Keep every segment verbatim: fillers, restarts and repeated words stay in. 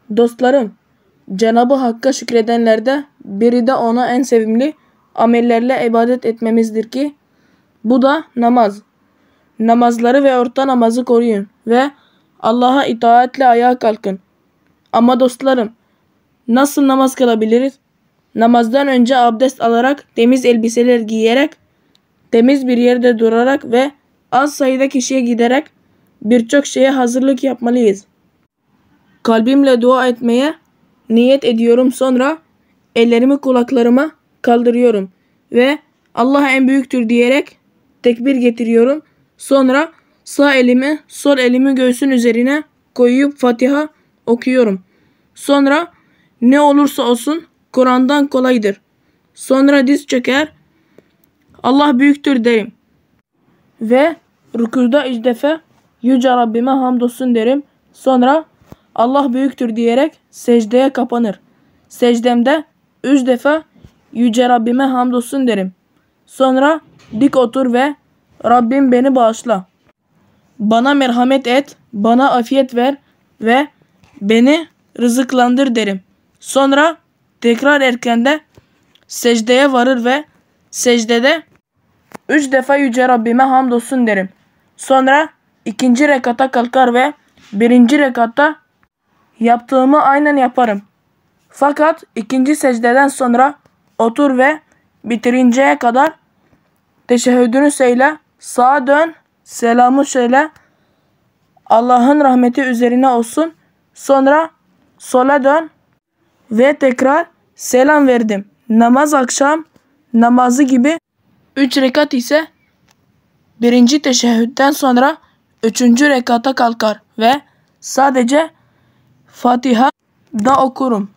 Dostlarım, Cenab-ı Hakk'a şükredenlerde biri de ona en sevimli amellerle ibadet etmemizdir ki bu da namaz. Namazları ve orta namazı koruyun ve Allah'a itaatle ayağa kalkın. Ama dostlarım, nasıl namaz kılabiliriz? Namazdan önce abdest alarak, temiz elbiseler giyerek, temiz bir yerde durarak ve az sayıda kişiye giderek birçok şeye hazırlık yapmalıyız. Kalbimle dua etmeye niyet ediyorum, sonra ellerimi kulaklarıma kaldırıyorum ve Allah en büyüktür diyerek tekbir getiriyorum. Sonra sağ elimi sol elimi göğsün üzerine koyup Fatiha okuyorum. Sonra ne olursa olsun Kur'an'dan kolaydır. Sonra diz çöker, Allah büyüktür derim. Ve rükuda üç defa Yüce Rabbime hamdolsun derim. Sonra Allah büyüktür diyerek secdeye kapanır. Secdemde üç defa Yüce Rabbime hamdolsun derim. Sonra dik otur ve Rabbim beni bağışla. Bana merhamet et, bana afiyet ver ve beni rızıklandır derim. Sonra tekrar erkende secdeye varır ve secdede üç defa Yüce Rabbime hamdolsun derim. Sonra ikinci rekata kalkar ve birinci rekatta yaptığımı aynen yaparım. Fakat ikinci secdeden sonra otur ve bitirinceye kadar teşehhüdünü söyle, sağa dön, selamı söyle, Allah'ın rahmeti üzerine olsun. Sonra sola dön ve tekrar selam verdim. Namaz akşam namazı gibi üç rekat ise birinci teşehhütten sonra üçüncü rekata kalkar ve sadece Fatiha da okurum.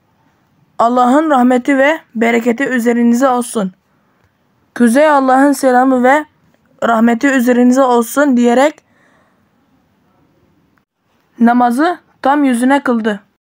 Allah'ın rahmeti ve bereketi üzerinize olsun. Kuzey Allah'ın selamı ve rahmeti üzerinize olsun diyerek namazı tam yüzüne kıldı.